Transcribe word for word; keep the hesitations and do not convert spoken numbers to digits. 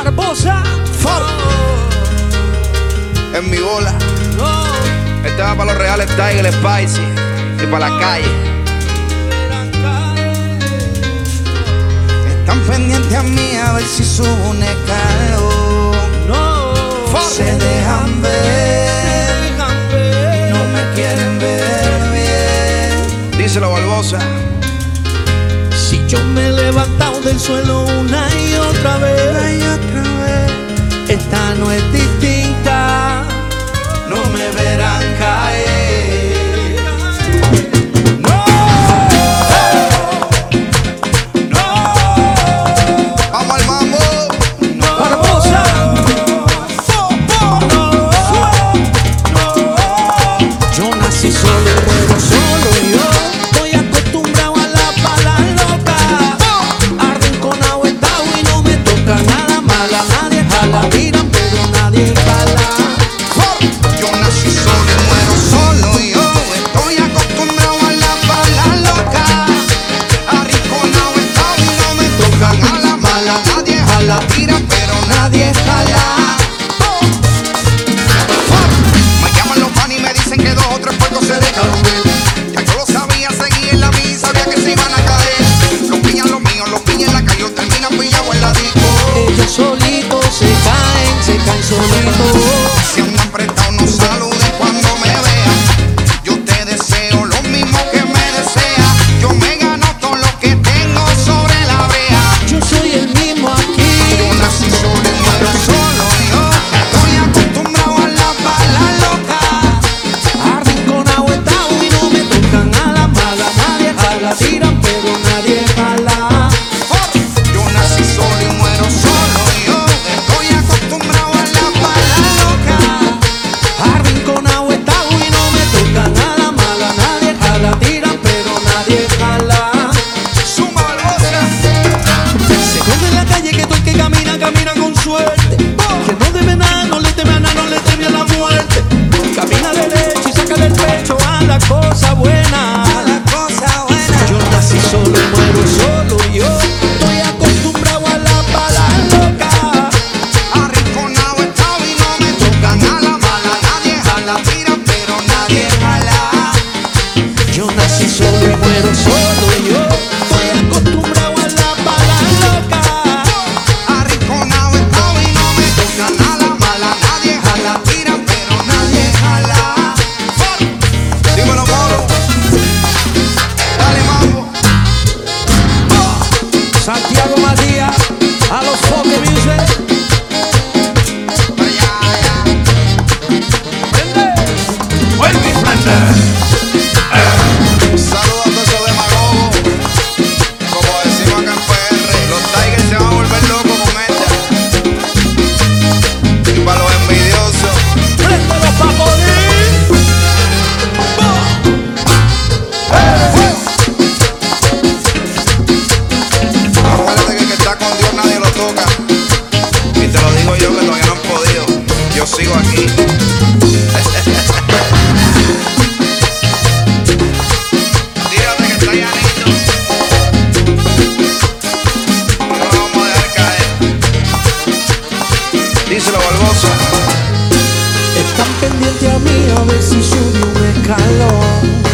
Barbosa. For. En mi bola. Oh. Este va para los reales Tiger Spicy y para la calle. Están pendientes a mí a ver si subo un escalón. No. For. Se dejan ver, no me quieren ver bien. Díselo, Barbosa. Si yo me he levantado del suelo una y otra vez, Una y otra vez. esta no es distinta, No me verán caer. no, no. Vamos al mambo. no. Barbosa. Yo nací solo, muero solo yo. Estoy acostumbrado a la pala loca. Arrinconado he estado y no me toca nada mala. Nadie jala, miran pero nadie jala. Yo nací solo y muero solo yo. Estoy acostumbrado a la bala loca. Arrinconado he estado y no me tocan a la mala. Nadie jala, tira pero nadie jala. Me llaman los pan y me dicen que dos o tres puertos se dejan ver. Ya yo lo sabía, seguí en la misa, sabía que se iban a caer. Los piñas los míos, los piñas en la calle, terminan pillados en la disco. Ellos solitos se caen, se caen solitos. Si andan prestados no saluden cuando me vean. Yo te deseo lo mismo que me desea. Yo me gano todo lo que tengo sobre la brea. Yo soy el mismo aquí. Yo nací solo y muero solo yo. Estoy acostumbrado a la bala loca. Arrinconado he estado y no me tocan a la mala. Nadie jala, tiran pero nadie jala. Yo nací solo y muero solo yo. Estoy acostumbrado a la bala loca. Arrinconado he estado y no me tocan a la mala. Nadie jala, tiran pero nadie jala. Suma Barbosa. Se come en la calle que todo el que camina, camina con suerte. Que no debe nada, no le teme a nada, no le teme a la muerte. Camina derecho y saca del pecho a la cosa buena. A la cosa buena. Yo nací solo y muero solo yo. Estoy acostumbrado a la bala loca. Arrinconado he estado y no me tocan a la mala. Nadie jala, tira pero nadie jala. Yo nací solo y muero solo yo. Estoy acostumbrado a la bala loca. Arrinconado he estado y no me tocan a la mala. Nadie jala, tira pero nadie jala. Dímelo, moro. Dale, mambo. Santiago Matías, a los Foque Music. Allá, allá. Vuelve y prende. Saludos a todos esos demagogos. Como decimos acá en P R, los Tigers se van a volver locos con esta. Y para los envidiosos, Prende los papolin. acuérdate que el que está con Dios nadie lo toca. Y te lo digo yo que todavía no han podido. Yo sigo aquí. Tírate que está llanito. No lo vamos a dejar caer. Díselo, Barbosa. Están pendientes a mí a ver si sube un escalón.